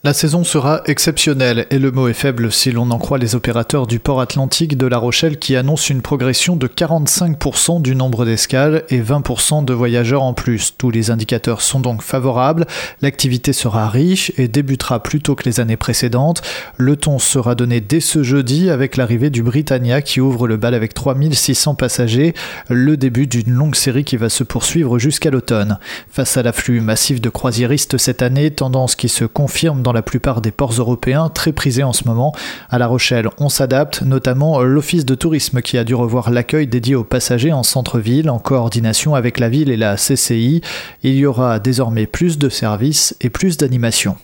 La saison sera exceptionnelle et le mot est faible si l'on en croit les opérateurs du port atlantique de La Rochelle qui annoncent une progression de 45% du nombre d'escales et 20% de voyageurs en plus. Tous les indicateurs sont donc favorables, l'activité sera riche et débutera plus tôt que les années précédentes. Le ton sera donné dès ce jeudi avec l'arrivée du Britannia qui ouvre le bal avec 3600 passagers, le début d'une longue série qui va se poursuivre jusqu'à l'automne. Face à l'afflux massif de croisiéristes cette année, tendance qui se confirme dans la plupart des ports européens, très prisés en ce moment. À La Rochelle, on s'adapte, notamment l'Office de tourisme qui a dû revoir l'accueil dédié aux passagers en centre-ville, en coordination avec la ville et la CCI. Il y aura désormais plus de services et plus d'animation.